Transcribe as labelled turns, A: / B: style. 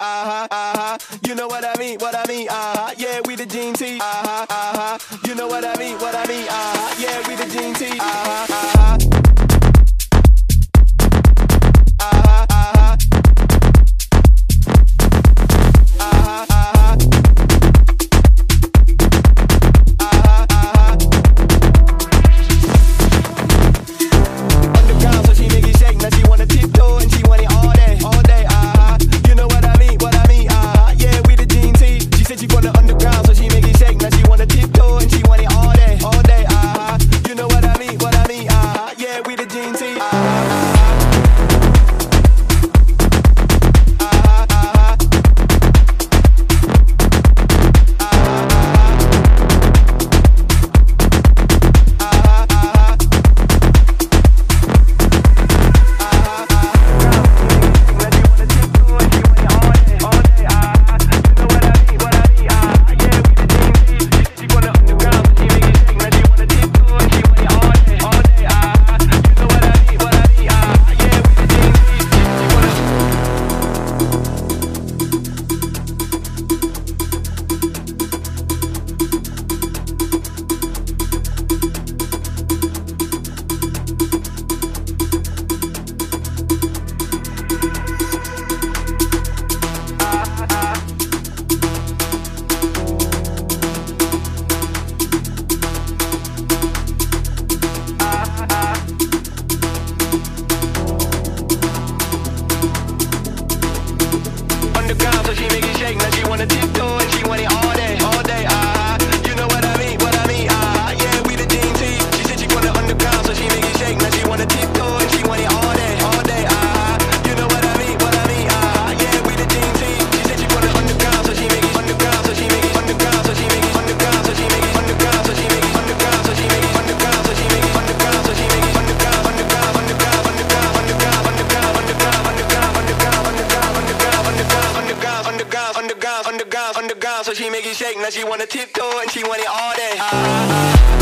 A: You know what I mean, yeah, we the Gene T. You know what I mean, yeah, we the Gene T. Underground, so she make it shake. Now she wanna tiptoe and she want it all day.